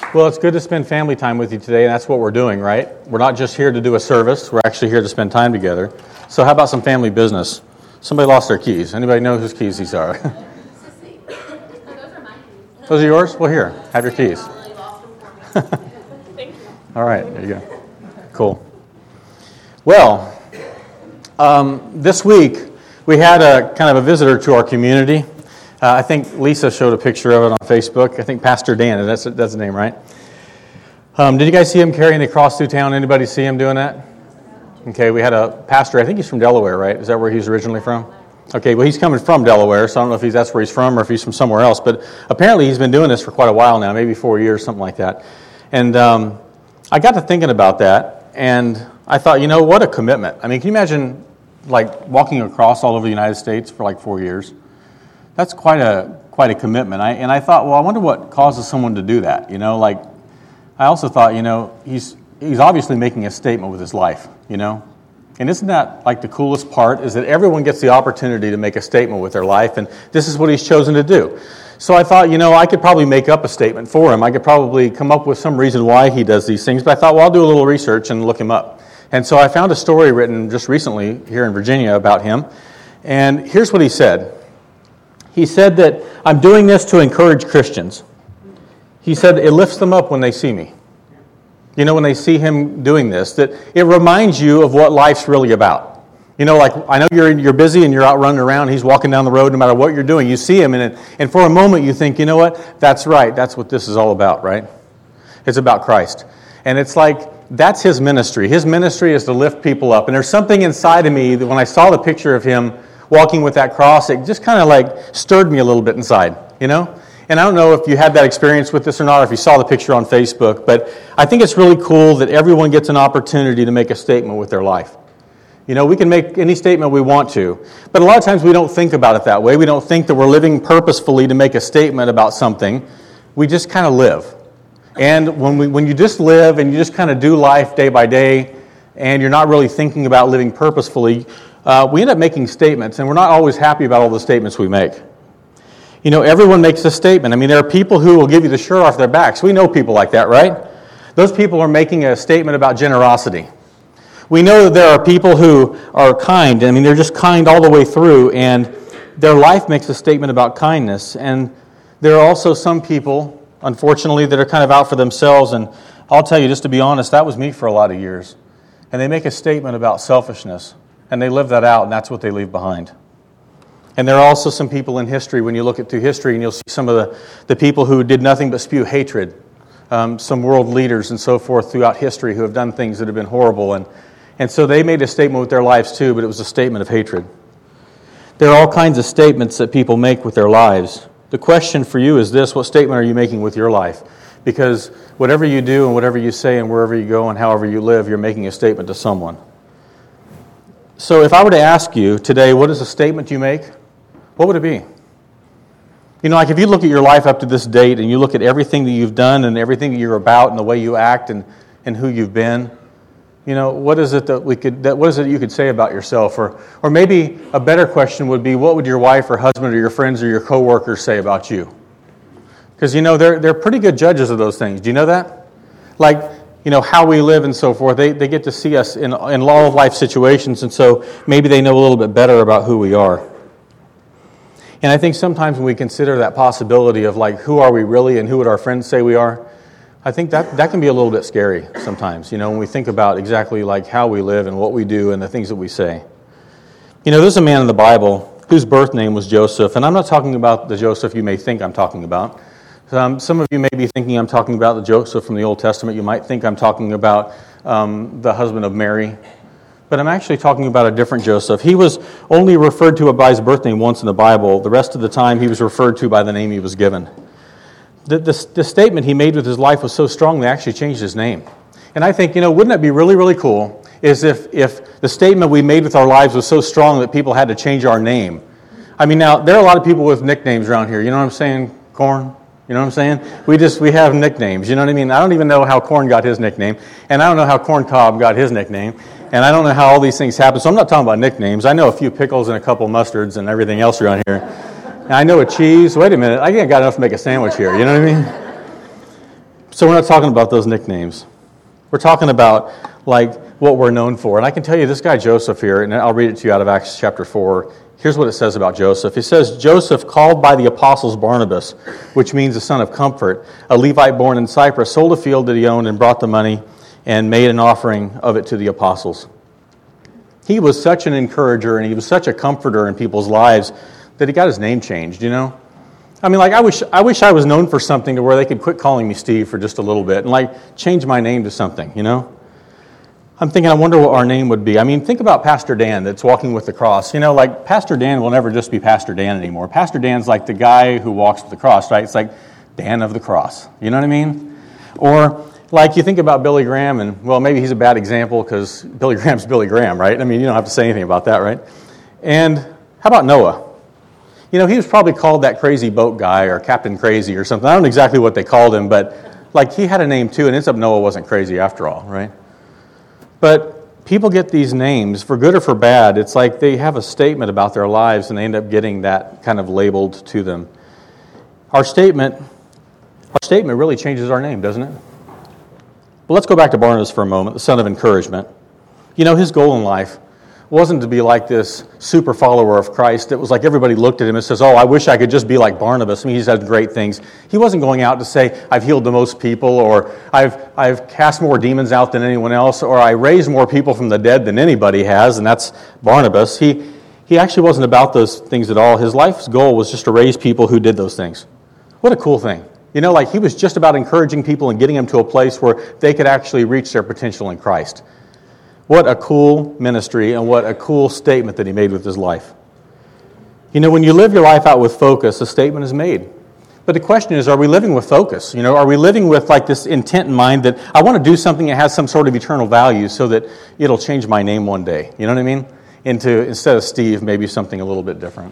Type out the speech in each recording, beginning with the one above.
Well, it's good to spend family time with you today, and that's what we're doing, right? We're not just here to do a service. We're actually here to spend time together. So how about some family business? Somebody lost their keys. Anybody know whose keys these are? Those are my keys. Those are yours? Well, here, have your keys. Thank you. All right, there you go. Cool. Well, this week we had a kind of a visitor to our community. I think Lisa showed a picture of it on Facebook. I think Pastor Dan, that's the name, right? Did you guys see him carrying the cross through town? Anybody see him doing that? Okay, we had a pastor, I think he's from Delaware, right? Is that where he's originally from? Okay, well, he's coming from Delaware, so I don't know if that's where he's from or if he's from somewhere else, but apparently he's been doing this for quite a while now, maybe 4 years, something like that. And I got to thinking about that, and I thought, what a commitment. I mean, can you imagine, like, walking across all over the United States for like 4 years? That's quite a commitment. And I thought, well, I wonder what causes someone to do that. I also thought, he's obviously making a statement with his life, And isn't that like the coolest part, is that everyone gets the opportunity to make a statement with their life, and this is what he's chosen to do. So I thought, I could probably make up a statement for him. I could probably come up with some reason why he does these things, but I thought, well, I'll do a little research and look him up. And so I found a story written just recently here in Virginia about him, and here's what he said. He said that I'm doing this to encourage Christians. He said it lifts them up when they see me. When they see him doing this, that it reminds you of what life's really about. Like I know you're busy and you're out running around. He's walking down the road no matter what you're doing. You see him and for a moment you think, you know what? That's right. That's what this is all about, right? It's about Christ. And it's like that's his ministry. His ministry is to lift people up. And there's something inside of me that when I saw the picture of him walking with that cross, it just kind of like stirred me a little bit inside, And I don't know if you had that experience with this or not, or if you saw the picture on Facebook, but I think it's really cool that everyone gets an opportunity to make a statement with their life. We can make any statement we want to, but a lot of times we don't think about it that way. We don't think that we're living purposefully to make a statement about something. We just kind of live. And when you just live and you just kind of do life day by day, and you're not really thinking about living purposefully, we end up making statements, and we're not always happy about all the statements we make. Everyone makes a statement. I mean, there are people who will give you the shirt off their backs. We know people like that, right? Those people are making a statement about generosity. We know that there are people who are kind. I mean, they're just kind all the way through, and their life makes a statement about kindness. And there are also some people, unfortunately, that are kind of out for themselves, and I'll tell you, just to be honest, that was me for a lot of years. And they make a statement about selfishness. And they live that out, and that's what they leave behind. And there are also some people in history, when you look through history, and you'll see some of the people who did nothing but spew hatred, some world leaders and so forth throughout history who have done things that have been horrible. And so they made a statement with their lives too, but it was a statement of hatred. There are all kinds of statements that people make with their lives. The question for you is this: what statement are you making with your life? Because whatever you do and whatever you say and wherever you go and however you live, you're making a statement to someone. So if I were to ask you today, what is a statement you make? What would it be? Like if you look at your life up to this date and you look at everything that you've done and everything that you're about and the way you act and who you've been, what is it you could say about yourself? Or maybe a better question would be, what would your wife or husband or your friends or your coworkers say about you? Because they're pretty good judges of those things. Do you know that? Like, how we live and so forth. They get to see us in all of life situations, and so maybe they know a little bit better about who we are. And I think sometimes when we consider that possibility of like, who are we really and who would our friends say we are, I think that can be a little bit scary sometimes, when we think about exactly like how we live and what we do and the things that we say. There's a man in the Bible whose birth name was Joseph, and I'm not talking about the Joseph you may think I'm talking about. Some of you may be thinking I'm talking about the Joseph from the Old Testament. You might think I'm talking about the husband of Mary. But I'm actually talking about a different Joseph. He was only referred to by his birth name once in the Bible. The rest of the time he was referred to by the name he was given. The statement he made with his life was so strong they actually changed his name. And I think, wouldn't it be really, really cool is if the statement we made with our lives was so strong that people had to change our name. I mean, now, there are a lot of people with nicknames around here. You know what I'm saying? Corn? You know what I'm saying? We have nicknames. You know what I mean? I don't even know how Corn got his nickname. And I don't know how Corn Cob got his nickname. And I don't know how all these things happen. So I'm not talking about nicknames. I know a few pickles and a couple mustards and everything else around here. And I know a cheese. Wait a minute. I ain't got enough to make a sandwich here. You know what I mean? So we're not talking about those nicknames. We're talking about like what we're known for. And I can tell you this guy Joseph here, and I'll read it to you out of Acts chapter 4. Here's what it says about Joseph. It says, Joseph, called by the apostles Barnabas, which means the son of comfort, a Levite born in Cyprus, sold a field that he owned and brought the money and made an offering of it to the apostles. He was such an encourager and he was such a comforter in people's lives that he got his name changed, you know? I mean, like, I wish I was known for something to where they could quit calling me Steve for just a little bit and, like, change my name to something, you know? I'm thinking, I wonder what our name would be. I mean, think about Pastor Dan that's walking with the cross. You know, like, Pastor Dan will never just be Pastor Dan anymore. Pastor Dan's like the guy who walks with the cross, right? It's like Dan of the cross. You know what I mean? Or, like, you think about Billy Graham, and, well, maybe he's a bad example because Billy Graham's Billy Graham, right? I mean, you don't have to say anything about that, right? And how about Noah? You know, he was probably called that crazy boat guy or Captain Crazy or something. I don't know exactly what they called him, but, like, he had a name, too, and it ends up Noah wasn't crazy after all, right? But people get these names, for good or for bad. It's like they have a statement about their lives and they end up getting that kind of labeled to them. Our statement really changes our name, doesn't it? But let's go back to Barnabas for a moment, the son of encouragement. You know, his goal in life wasn't to be like this super follower of Christ. It was like everybody looked at him and says, oh, I wish I could just be like Barnabas. I mean, he's had great things. He wasn't going out to say, I've healed the most people, or I've cast more demons out than anyone else, or I raised more people from the dead than anybody has, and that's Barnabas. He actually wasn't about those things at all. His life's goal was just to raise people who did those things. What a cool thing. You know, like he was just about encouraging people and getting them to a place where they could actually reach their potential in Christ. What a cool ministry and what a cool statement that he made with his life. You know, when you live your life out with focus, a statement is made. But the question is, are we living with focus? You know, are we living with like this intent in mind that I want to do something that has some sort of eternal value so that it'll change my name one day? You know what I mean? Instead of Steve, maybe something a little bit different.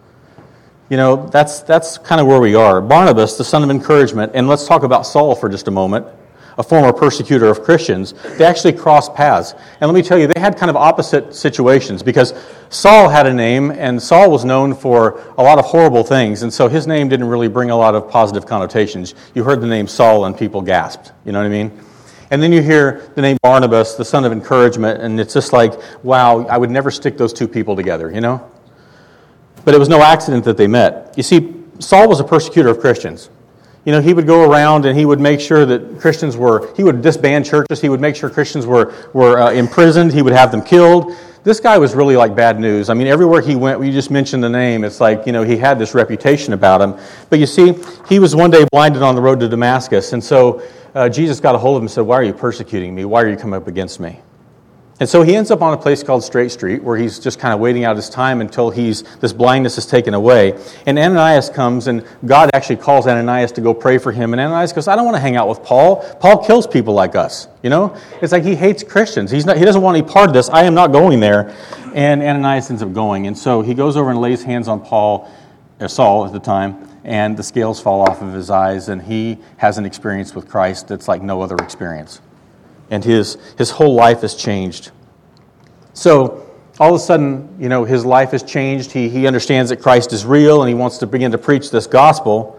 You know, that's kind of where we are. Barnabas, the son of encouragement, and let's talk about Saul for just a moment, a former persecutor of Christians. They actually crossed paths. And let me tell you, they had kind of opposite situations because Saul had a name, and Saul was known for a lot of horrible things, and so his name didn't really bring a lot of positive connotations. You heard the name Saul, and people gasped. You know what I mean? And then you hear the name Barnabas, the son of encouragement, and it's just like, wow, I would never stick those two people together, you know? But it was no accident that they met. You see, Saul was a persecutor of Christians. You know, he would go around and he would make sure that Christians he would disband churches, he would make sure Christians were imprisoned, he would have them killed. This guy was really like bad news. I mean, everywhere he went, you just mentioned the name, it's like, you know, he had this reputation about him. But you see, he was one day blinded on the road to Damascus, and so Jesus got a hold of him and said, why are you persecuting me? Why are you coming up against me? And so he ends up on a place called Straight Street where he's just kind of waiting out his time until this blindness is taken away. And Ananias comes, and God actually calls Ananias to go pray for him. And Ananias goes, I don't want to hang out with Paul. Paul kills people like us, you know? It's like he hates Christians. He doesn't want any part of this. I am not going there. And Ananias ends up going. And so he goes over and lays hands on Saul at the time, and the scales fall off of his eyes, and he has an experience with Christ that's like no other experience. And his whole life has changed. So all of a sudden, you know, his life has changed. He understands that Christ is real, and he wants to begin to preach this gospel.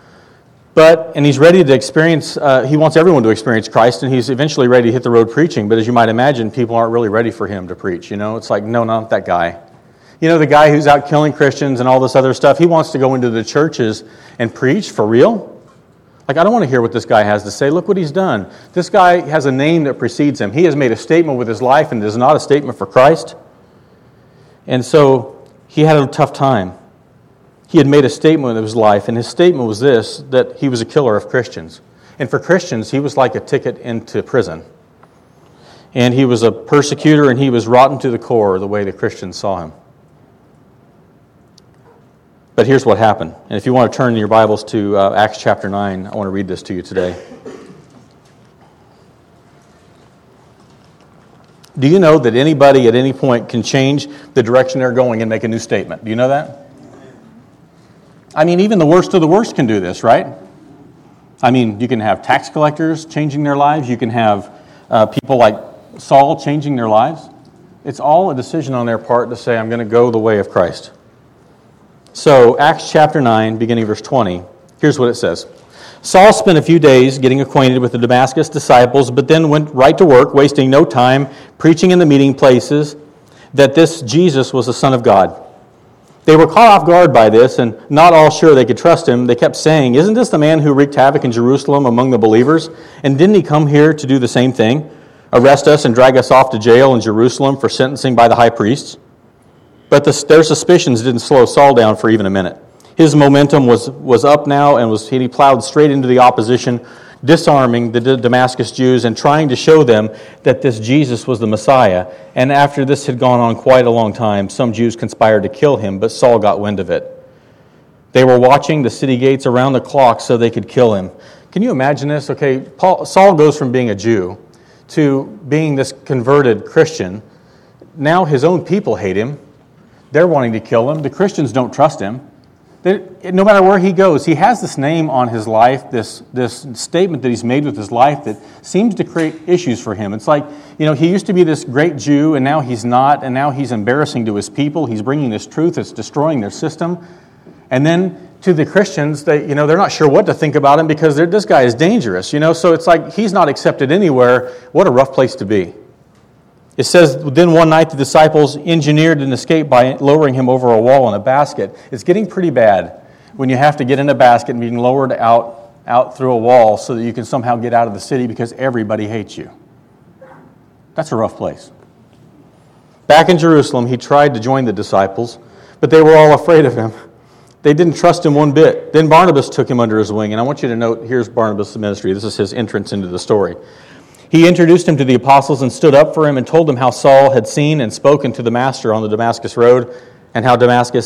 And he's ready to experience, he wants everyone to experience Christ, and he's eventually ready to hit the road preaching. But as you might imagine, people aren't really ready for him to preach. You know, it's like, no, not that guy. You know, the guy who's out killing Christians and all this other stuff, he wants to go into the churches and preach for real. Like, I don't want to hear what this guy has to say. Look what he's done. This guy has a name that precedes him. He has made a statement with his life, and it is not a statement for Christ. And so he had a tough time. He had made a statement with his life, and his statement was this, that he was a killer of Christians. And for Christians, he was like a ticket into prison. And he was a persecutor, and he was rotten to the core the way the Christians saw him. But here's what happened. And if you want to turn your Bibles to Acts chapter 9, I want to read this to you today. Do you know that anybody at any point can change the direction they're going and make a new statement? Do you know that? I mean, even the worst of the worst can do this, right? I mean, you can have tax collectors changing their lives. You can have people like Saul changing their lives. It's all a decision on their part to say, I'm going to go the way of Christ. So, Acts chapter 9, beginning verse 20, here's what it says. Saul spent a few days getting acquainted with the Damascus disciples, but then went right to work, wasting no time preaching in the meeting places that this Jesus was the Son of God. They were caught off guard by this, and not all sure they could trust him. They kept saying, "Isn't this the man who wreaked havoc in Jerusalem among the believers? And didn't he come here to do the same thing? Arrest us and drag us off to jail in Jerusalem for sentencing by the high priests?" But their suspicions didn't slow Saul down for even a minute. His momentum was up now, and he plowed straight into the opposition, disarming the Damascus Jews and trying to show them that this Jesus was the Messiah. And after this had gone on quite a long time, some Jews conspired to kill him, but Saul got wind of it. They were watching the city gates around the clock so they could kill him. Can you imagine this? Okay, Saul goes from being a Jew to being this converted Christian. Now his own people hate him. They're wanting to kill him. The Christians don't trust him. No matter where he goes, he has this name on his life, this statement that he's made with his life that seems to create issues for him. It's like, he used to be this great Jew, and now he's not, and now he's embarrassing to his people. He's bringing this truth that's destroying their system. And then to the Christians, they're not sure what to think about him because this guy is dangerous, So it's like he's not accepted anywhere. What a rough place to be. It says, then one night the disciples engineered an escape by lowering him over a wall in a basket. It's getting pretty bad when you have to get in a basket and being lowered out through a wall so that you can somehow get out of the city because everybody hates you. That's a rough place. Back in Jerusalem, he tried to join the disciples, but they were all afraid of him. They didn't trust him one bit. Then Barnabas took him under his wing, and I want you to note, here's Barnabas' ministry. This is his entrance into the story. He introduced him to the apostles and stood up for him and told them how Saul had seen and spoken to the master on the Damascus road and how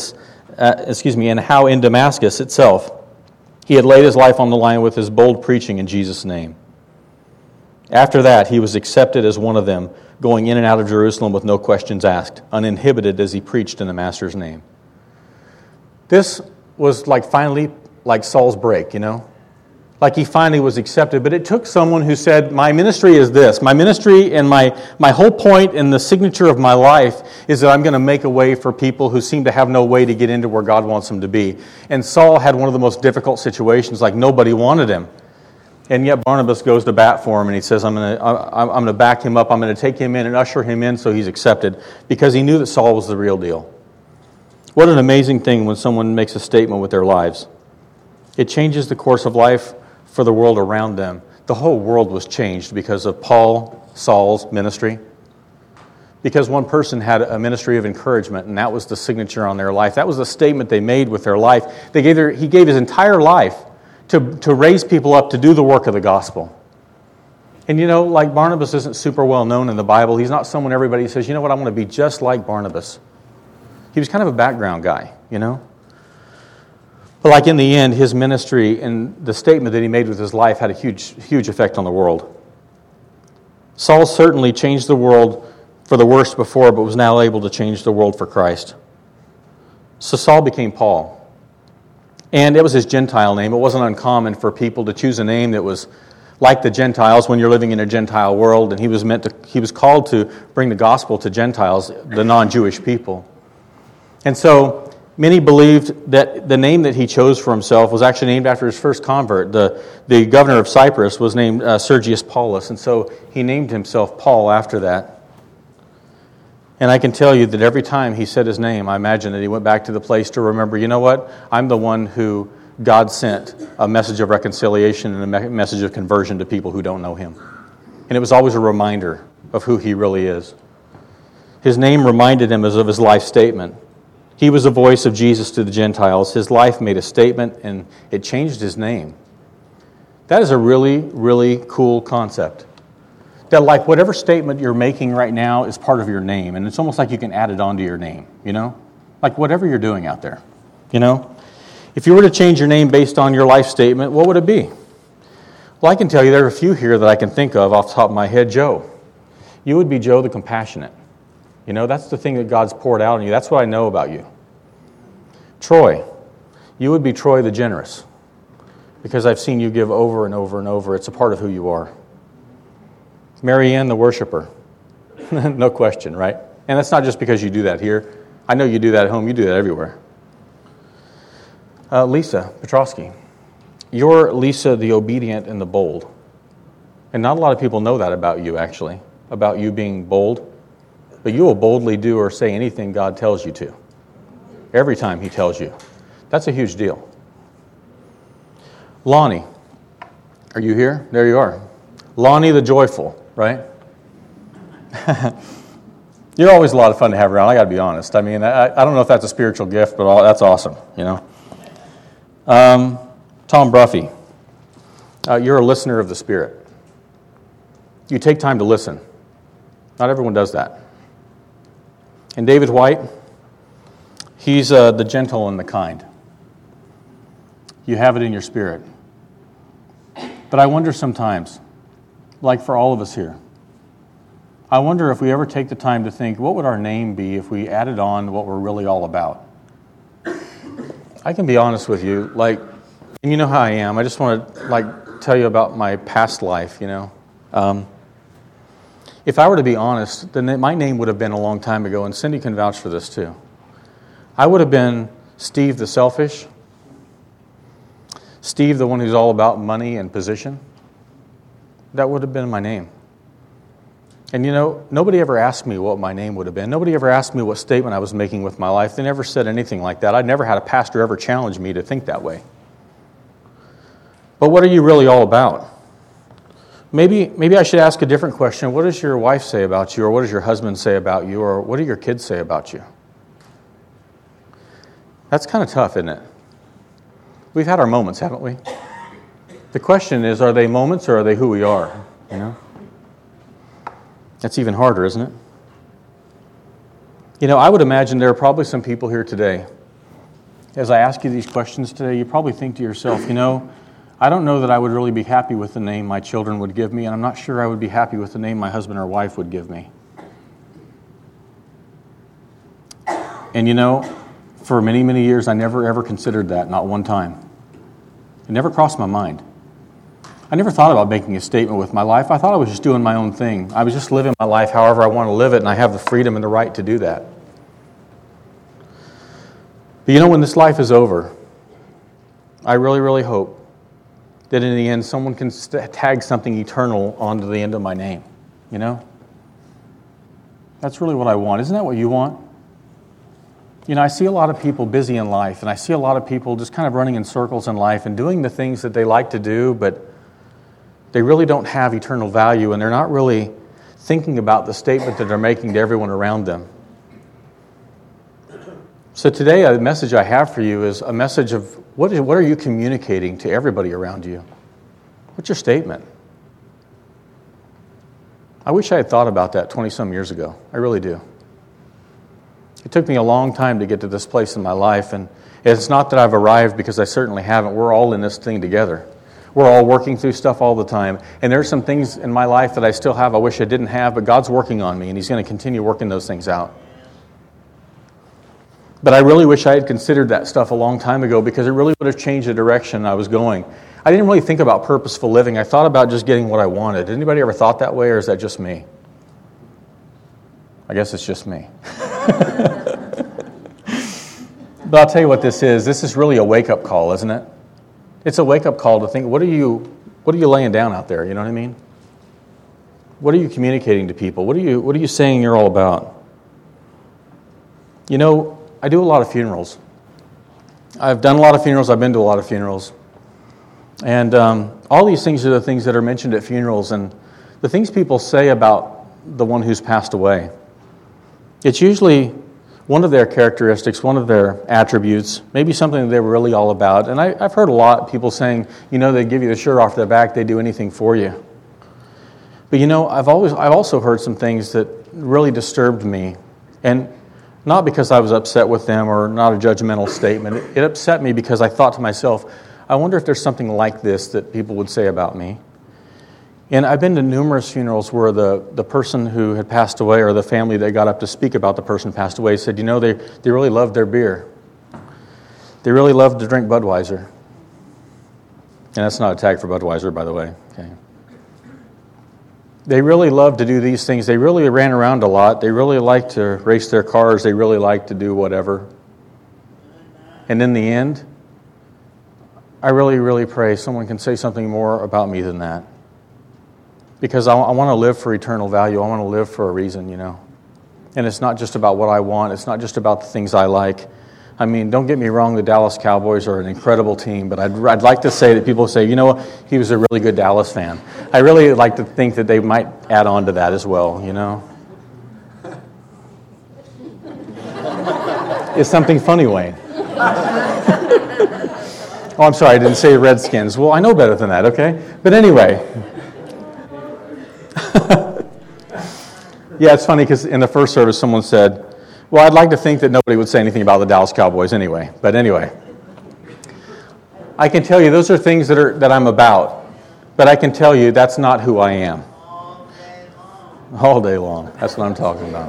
in Damascus itself he had laid his life on the line with his bold preaching in Jesus' name. After that, he was accepted as one of them, going in and out of Jerusalem with no questions asked, uninhibited as he preached in the master's name. This was finally like Saul's break, Like he finally was accepted, but it took someone who said, my ministry is this. My ministry and my whole point and the signature of my life is that I'm going to make a way for people who seem to have no way to get into where God wants them to be. And Saul had one of the most difficult situations, like nobody wanted him. And yet Barnabas goes to bat for him and he says, I'm going to back him up. I'm going to take him in and usher him in so he's accepted because he knew that Saul was the real deal. What an amazing thing when someone makes a statement with their lives. It changes the course of life for the world around them. The whole world was changed because of Saul's ministry. Because one person had a ministry of encouragement, and that was the signature on their life. That was the statement they made with their life. He gave his entire life to raise people up to do the work of the gospel. And like Barnabas isn't super well known in the Bible. He's not someone everybody says, I want to be just like Barnabas. He was kind of a background guy, But in the end, his ministry and the statement that he made with his life had a huge effect on the world. Saul certainly changed the world for the worse before, but was now able to change the world for Christ. So Saul became Paul. And it was his Gentile name. It wasn't uncommon for people to choose a name that was like the Gentiles when you're living in a Gentile world, and he was called to bring the gospel to Gentiles, the non-Jewish people. And so many believed that the name that he chose for himself was actually named after his first convert. The governor of Cyprus was named Sergius Paulus, and so he named himself Paul after that. And I can tell you that every time he said his name, I imagine that he went back to the place to remember, I'm the one who God sent a message of reconciliation and a message of conversion to people who don't know him. And it was always a reminder of who he really is. His name reminded him of his life statement. He was the voice of Jesus to the Gentiles. His life made a statement, and it changed his name. That is a really, really cool concept. That whatever statement you're making right now is part of your name, and it's almost like you can add it onto your name, Like whatever you're doing out there, If you were to change your name based on your life statement, what would it be? Well, I can tell you there are a few here that I can think of off the top of my head. Joe. You would be Joe the Compassionate. That's the thing that God's poured out on you. That's what I know about you. Troy. You would be Troy the Generous. Because I've seen you give over and over and over. It's a part of who you are. Marianne the Worshiper. No question, right? And that's not just because you do that here. I know you do that at home. You do that everywhere. Lisa Petrosky. you're Lisa the obedient and the bold. And not a lot of people know that about you, actually, about you being bold. But you will boldly do or say anything God tells you to. Every time He tells you. That's a huge deal. Lonnie, are you here? There you are. Lonnie the joyful, right? You're always a lot of fun to have around, I got to be honest. I mean, I don't know if that's a spiritual gift, but that's awesome, you know. Tom Bruffy, you're a listener of the Spirit. You take time to listen. Not everyone does that. And David White, he's the gentle and the kind. You have it in your spirit. But I wonder sometimes, like for all of us here, I wonder if we ever take the time to think, what would our name be if we added on what we're really all about? I can be honest with you, and you know how I am. I just want to tell you about my past life, you know. If I were to be honest, then my name would have been a long time ago, and Cindy can vouch for this too. I would have been Steve the selfish, Steve the one who's all about money and position. That would have been my name. And you know, nobody ever asked me what my name would have been. Nobody ever asked me what statement I was making with my life. They never said anything like that. I never had a pastor ever challenge me to think that way. But what are you really all about? Maybe I should ask a different question. What does your wife say about you? Or what does your husband say about you? Or what do your kids say about you? That's kind of tough, isn't it? We've had our moments, haven't we? The question is, are they moments or are they who we are? You know? That's even harder, isn't it? You know, I would imagine there are probably some people here today. As I ask you these questions today, you probably think to yourself, you know, I don't know that I would really be happy with the name my children would give me, and I'm not sure I would be happy with the name my husband or wife would give me. And you know, for many, many years, I never ever considered that, not one time. It never crossed my mind. I never thought about making a statement with my life. I thought I was just doing my own thing. I was just living my life however I want to live it, and I have the freedom and the right to do that. But you know, when this life is over, I really, really hope that in the end someone can tag something eternal onto the end of my name. You know? That's really what I want. Isn't that what you want? You know, I see a lot of people busy in life, and I see a lot of people just kind of running in circles in life and doing the things that they like to do, but they really don't have eternal value, and they're not really thinking about the statement that they're making to everyone around them. So today, a message I have for you is a message of what are you communicating to everybody around you? What's your statement? I wish I had thought about that 20-some years ago. I really do. It took me a long time to get to this place in my life, and it's not that I've arrived, because I certainly haven't. We're all in this thing together. We're all working through stuff all the time, and there's some things in my life that I still have I wish I didn't have, but God's working on me, and He's going to continue working those things out. But I really wish I had considered that stuff a long time ago, because it really would have changed the direction I was going. I didn't really think about purposeful living. I thought about just getting what I wanted. Anybody ever thought that way, or is that just me? I guess it's just me. But I'll tell you what this is. This is really a wake-up call, isn't it? It's a wake-up call to think, what are you laying down out there? You know what I mean? What are you communicating to people? What are you saying you're all about? You know, I do a lot of funerals. I've done a lot of funerals. I've been to a lot of funerals. And all these things are the things that are mentioned at funerals, and the things people say about the one who's passed away. It's usually one of their characteristics, one of their attributes, maybe something that they were really all about. And I've heard a lot of people saying, you know, they give you the shirt off their back, they do anything for you. But you know, I've also heard some things that really disturbed me, and not because I was upset with them or not a judgmental statement. It upset me because I thought to myself, I wonder if there's something like this that people would say about me. And I've been to numerous funerals where the person who had passed away, or the family that got up to speak about the person who passed away, said, you know, they really loved their beer. They really loved to drink Budweiser. And that's not a tag for Budweiser, by the way. Okay. They really loved to do these things. They really ran around a lot. They really liked to race their cars. They really liked to do whatever. And in the end, I really, really pray someone can say something more about me than that. Because I want to live for eternal value. I want to live for a reason, And it's not just about what I want. It's not just about the things I like. I mean, don't get me wrong, the Dallas Cowboys are an incredible team, but I'd like to say that people say, he was a really good Dallas fan. I really like to think that they might add on to that as well, Is something funny, Wayne? Oh, I'm sorry, I didn't say Redskins. Well, I know better than that, okay? But anyway. Yeah, it's funny because in the first service someone said, well, I'd like to think that nobody would say anything about the Dallas Cowboys anyway. But anyway, I can tell you those are things that I'm about. But I can tell you that's not who I am. All day long. That's what I'm talking about.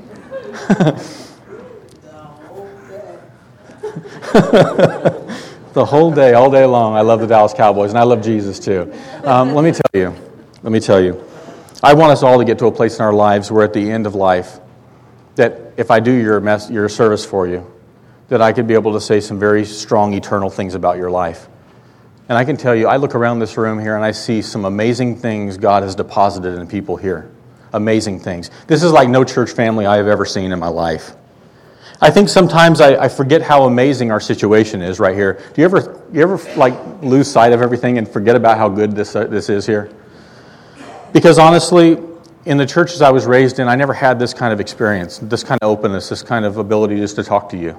The whole day, all day long, I love the Dallas Cowboys, and I love Jesus too. Let me tell you. I want us all to get to a place in our lives where at the end of life, that if I do your service for you, that I could be able to say some very strong eternal things about your life. And I can tell you, I look around this room here and I see some amazing things God has deposited in people here. Amazing things. This is like no church family I have ever seen in my life. I think sometimes I forget how amazing our situation is right here. Do you ever like lose sight of everything and forget about how good this is here? Because honestly, in the churches I was raised in, I never had this kind of experience, this kind of openness, this kind of ability just to talk to you.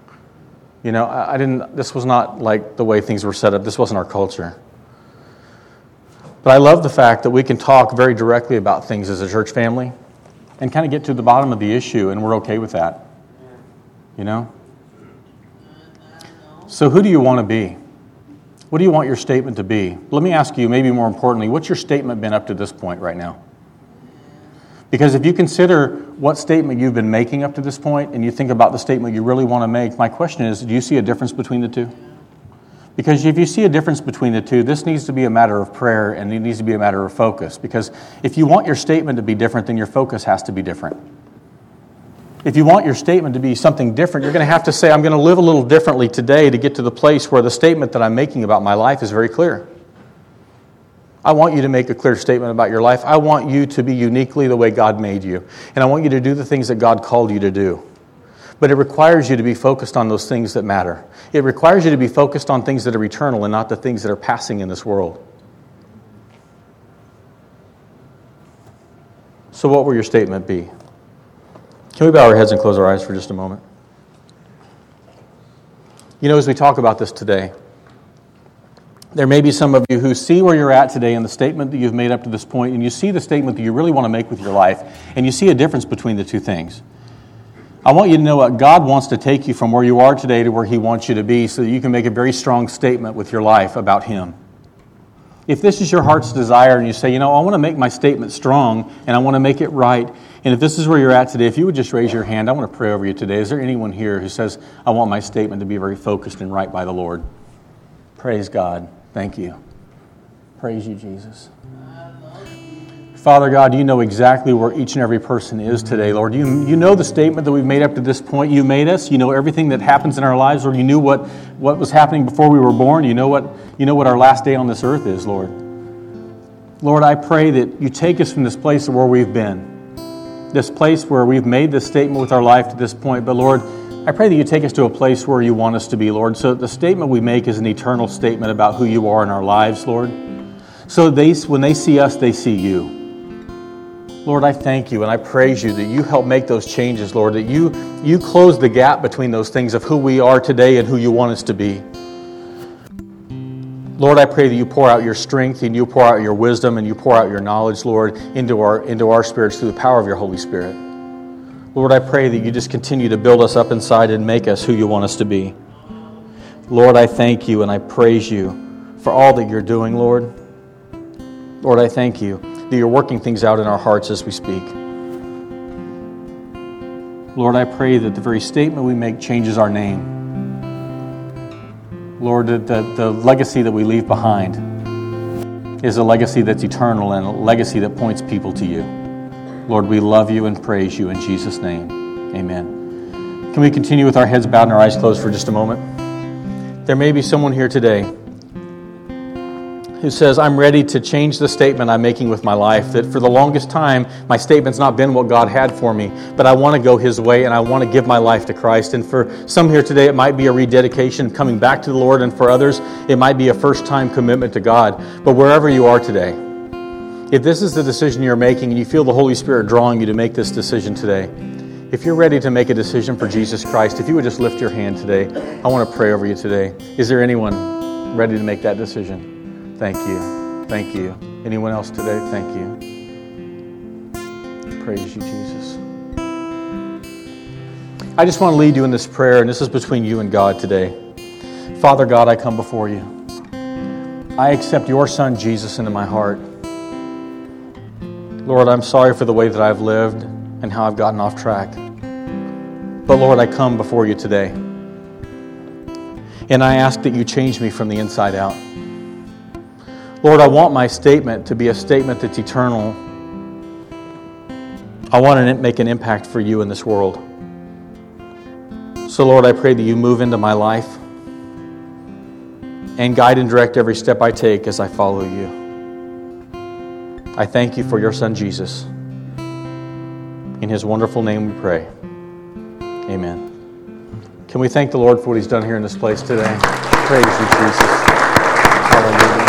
This was not like the way things were set up. This wasn't our culture. But I love the fact that we can talk very directly about things as a church family and kind of get to the bottom of the issue, and we're okay with that. So who do you want to be? What do you want your statement to be? Let me ask you, maybe more importantly, what's your statement been up to this point right now? Because if you consider what statement you've been making up to this point, and you think about the statement you really want to make, my question is, do you see a difference between the two? Because if you see a difference between the two, this needs to be a matter of prayer, and it needs to be a matter of focus. Because if you want your statement to be different, then your focus has to be different. If you want your statement to be something different, you're going to have to say, I'm going to live a little differently today to get to the place where the statement that I'm making about my life is very clear. I want you to make a clear statement about your life. I want you to be uniquely the way God made you. And I want you to do the things that God called you to do. But it requires you to be focused on those things that matter. It requires you to be focused on things that are eternal and not the things that are passing in this world. So what will your statement be? Can we bow our heads and close our eyes for just a moment? As we talk about this today, there may be some of you who see where you're at today in the statement that you've made up to this point, and you see the statement that you really want to make with your life, and you see a difference between the two things. I want you to know what God wants to take you from where you are today to where He wants you to be so that you can make a very strong statement with your life about Him. If this is your heart's desire and you say, I want to make my statement strong and I want to make it right, and if this is where you're at today, if you would just raise your hand, I want to pray over you today. Is there anyone here who says, I want my statement to be very focused and right by the Lord? Praise God. Thank you. Praise you, Jesus. Father God, you know exactly where each and every person is today, Lord. You know the statement that we've made up to this point. You made us. You know everything that happens in our lives, Lord. You knew what was happening before we were born. You know what our last day on this earth is, Lord. Lord, I pray that you take us from this place where we've been, this place where we've made this statement with our life to this point. But Lord, I pray that you take us to a place where you want us to be, Lord, so that the statement we make is an eternal statement about who you are in our lives, Lord. So when they see us, they see you. Lord, I thank you and I praise you that you help make those changes, Lord, that you close the gap between those things of who we are today and who you want us to be. Lord, I pray that you pour out your strength and you pour out your wisdom and you pour out your knowledge, Lord, into our spirits through the power of your Holy Spirit. Lord, I pray that you just continue to build us up inside and make us who you want us to be. Lord, I thank you and I praise you for all that you're doing, Lord. Lord, I thank you that you're working things out in our hearts as we speak. Lord, I pray that the very statement we make changes our name. Lord, that the legacy that we leave behind is a legacy that's eternal and a legacy that points people to you. Lord, we love you and praise you in Jesus' name. Amen. Can we continue with our heads bowed and our eyes closed for just a moment? There may be someone here today who says, I'm ready to change the statement I'm making with my life, that for the longest time, my statement's not been what God had for me, but I want to go His way and I want to give my life to Christ. And for some here today, it might be a rededication, coming back to the Lord, and for others, it might be a first-time commitment to God. But wherever you are today, if this is the decision you're making and you feel the Holy Spirit drawing you to make this decision today, if you're ready to make a decision for Jesus Christ, if you would just lift your hand today, I want to pray over you today. Is there anyone ready to make that decision? Thank you. Thank you. Anyone else today? Thank you. Praise you, Jesus. I just want to lead you in this prayer, and this is between you and God today. Father God, I come before you. I accept your Son, Jesus, into my heart. Lord, I'm sorry for the way that I've lived and how I've gotten off track. But Lord, I come before you today, and I ask that you change me from the inside out. Lord, I want my statement to be a statement that's eternal. I want to make an impact for you in this world. So, Lord, I pray that you move into my life and guide and direct every step I take as I follow you. I thank you for your Son, Jesus. In His wonderful name we pray. Amen. Can we thank the Lord for what He's done here in this place today? Praise you, Jesus. Hallelujah.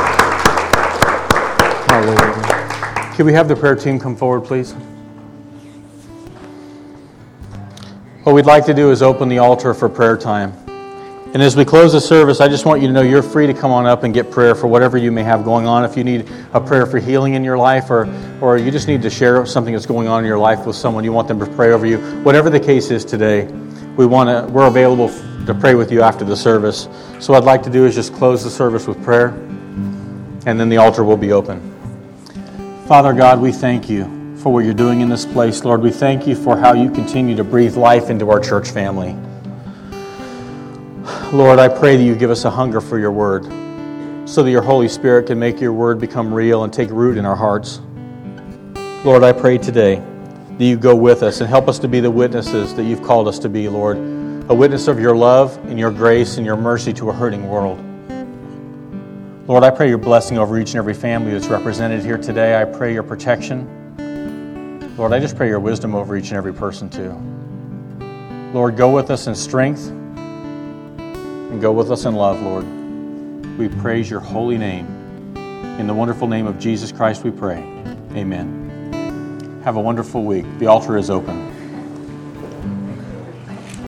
Hallelujah. Can we have the prayer team come forward, please? What we'd like to do is open the altar for prayer time. And as we close the service, I just want you to know you're free to come on up and get prayer for whatever you may have going on. If you need a prayer for healing in your life, or you just need to share something that's going on in your life with someone, you want them to pray over you. Whatever the case is today, we're available to pray with you after the service. So what I'd like to do is just close the service with prayer, and then the altar will be open. Father God, we thank you for what you're doing in this place. Lord, we thank you for how you continue to breathe life into our church family. Lord, I pray that you give us a hunger for your word, so that your Holy Spirit can make your word become real and take root in our hearts. Lord, I pray today that you go with us and help us to be the witnesses that you've called us to be, Lord. A witness of your love and your grace and your mercy to a hurting world. Lord, I pray your blessing over each and every family that's represented here today. I pray your protection. Lord, I just pray your wisdom over each and every person too. Lord, go with us in strength and go with us in love, Lord. We praise your holy name. In the wonderful name of Jesus Christ we pray. Amen. Have a wonderful week. The altar is open.